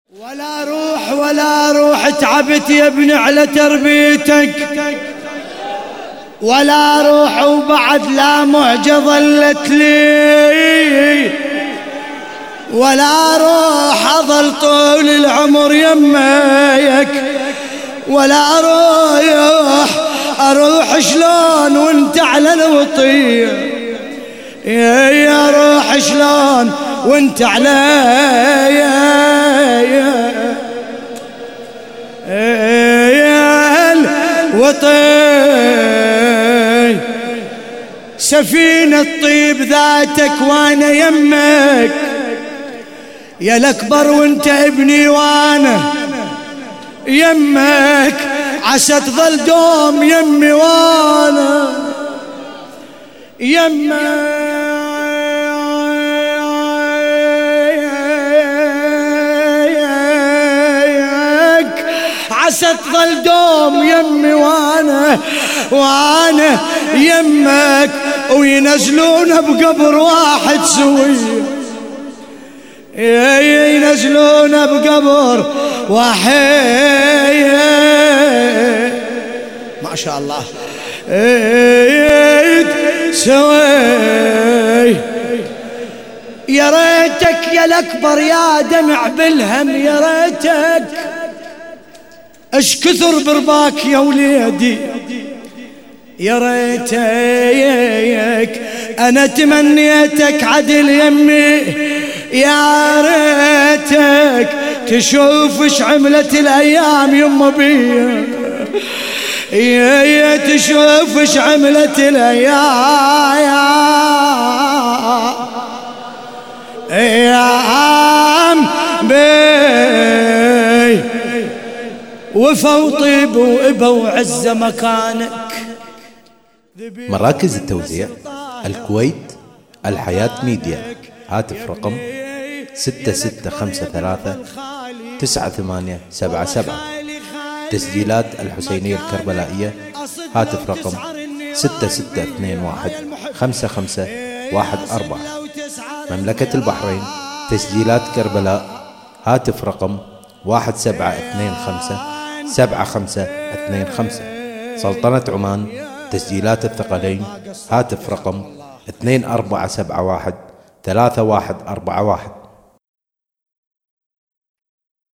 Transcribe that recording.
ولا روح تعبت يا ابني على تربيتك، ولا روح وبعد لا معجة ظلت لي، ولا روح أظل طول العمر يميك، ولا أروح شلون وانت على الوطية، يا روح شلون وانت على الوطي. سفينة طيب ذاتك وانا يمك، يا الأكبر وانت ابني وانا يمك، عسى تظل دوم يمي وانا يمك، عسى تظل دوم يمي وانا يمك، وينزلون بقبر واحد سوية، ينزلون بقبر واحد ما شاء الله سوي. يا ريتك يا الأكبر يا دمع بالهم، يا ريتك اش كثر برباك يا وليدي، يا ريتك انا تمنيتك عدل يمي، يا ريتك تشوف اش عملت الايام يما بيا، يا تشوف اش عملت الايام بي، وفا وطيب وإبا وعزة مكانك. مراكز التوزيع: الكويت، الحياة ميديا. هاتف رقم 6653-9877. تسجيلات الحسينية الكربلائية. هاتف رقم 6621-5514. مملكة البحرين، تسجيلات كربلاء. هاتف رقم 1725-7525. سلطنة عمان، تسجيلات الثقلين. هاتف رقم 2471-3141.